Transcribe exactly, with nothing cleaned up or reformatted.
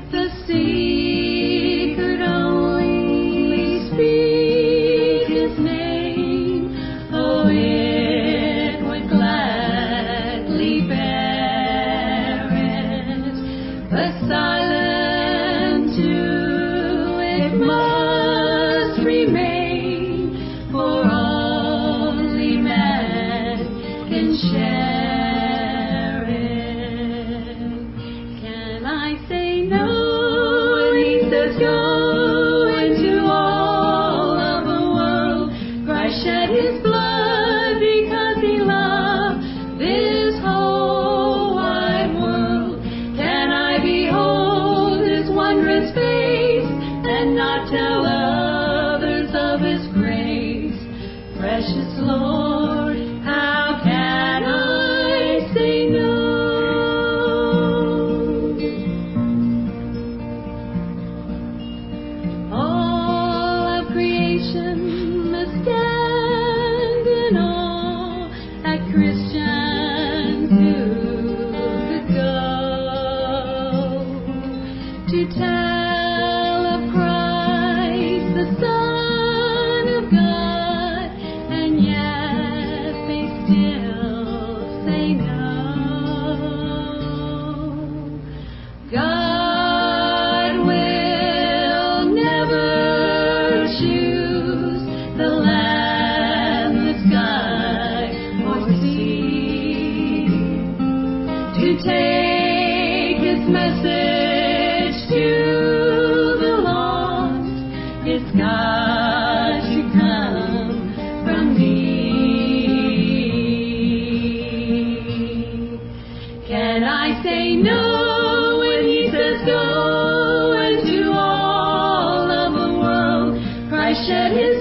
The sea could only speak his name. Oh, it would gladly bear it, but silent too it must remain, for only man can share it. Can I say no when he says go into all of the world? Christ shed his blood because he loved this whole wide world. Can I behold his wondrous face and not tell others of his grace? Precious Lord, how can I say no? All of creation must stand in awe at Christians who could go to tell of Christ, the Son of God, and yet they still say no. God will never choose the land, the sky, or sea to take his message to the lost. It's got to come from me. Can I say no when he says go into all of the world? Christ shed his